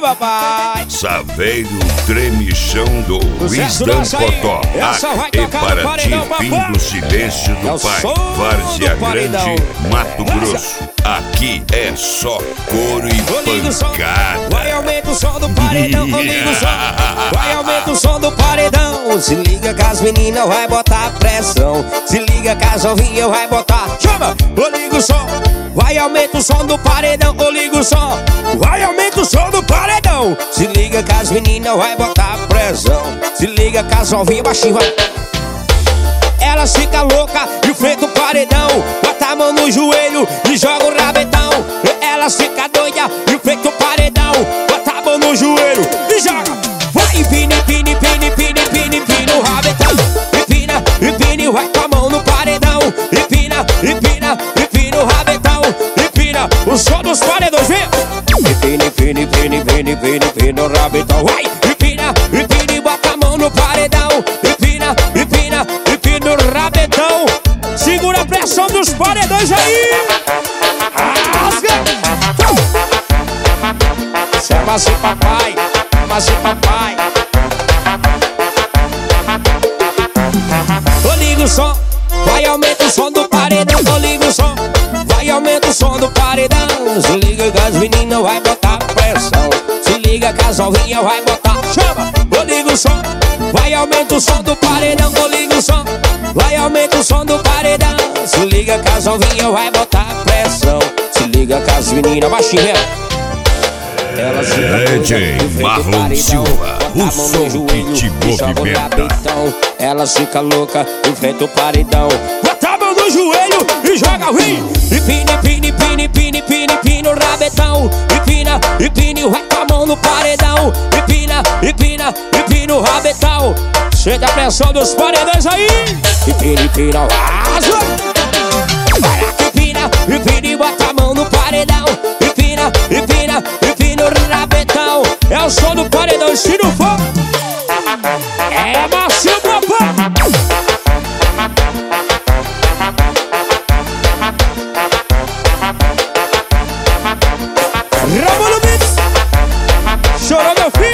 papai. Saveiro Tremichão do Wisdom Potó. E para ti, fim do silêncio do pai. Várzea Grande, Mato Grosso. Aqui é só couro e pancada. Vai, aumenta o som do paredão, liga o som. Vai, aumenta o som do paredão. Se liga que as meninas vai botar pressão. Se liga que as novinhas vai botar. Chama! Ô, liga o som. Vai, aumenta o som do paredão, ô, liga o som. Vai, aumenta o som do paredão. Se liga que as meninas vai botar pressão. Se liga que as novinhas baixinho vai. Elas ficam loucas e enfrenta o paredão. Bota a mão no joelho e joga o rabetão. Elas ficam doidas e enfrenta o paredão. Bota a mão no joelho e joga. Vai, empina, empina, empina, empina, empina, empina o rabetão. Empina, empina e vai com a mão no paredão. Empina, empina, empina o rabetão. Empina o som dos paredões, vem. Empina, empina, empina, empina, empina, empina o rabetão. Vai, empina, empina e bota a mão no paredão. Empina, empina, empina o rabetão. Segura a pressão dos paredões aí. Rasga. Chama-se papai, chama-se papai. Ô, liga o som, vai, aumenta o som do paredão. Ô, liga o som, vai, aumenta o som do paredão. Se liga que as meninas vai botar pressão. Se liga que as novinhas vai botar. Chama, ô, liga o som, vai, aumenta o som do paredão. Ô, liga o som, vai, aumenta o som do paredão. Se liga que as novinhas vai botar pressão. Se liga que as meninas baixinhas. DJ Marlon Silva, o som que te movimenta. Elas ficam loucas, enfrenta o paredão. Bota a mão no joelho e joga o rim. Empina, empina, empina, empina, empina, empina o rabetão. Empina, empina e vai com a mão no paredão. Empina, empina, empina o rabetão. Sente a pressão dos paredões aí. Empina, empina, vaza. Vai lá, empina, empina e bota a mão no paredão. Empina, empina, empina o rabetão. É o som do paredão, se não for é macio, papai. Ramon Beats. Chorou, meu filho.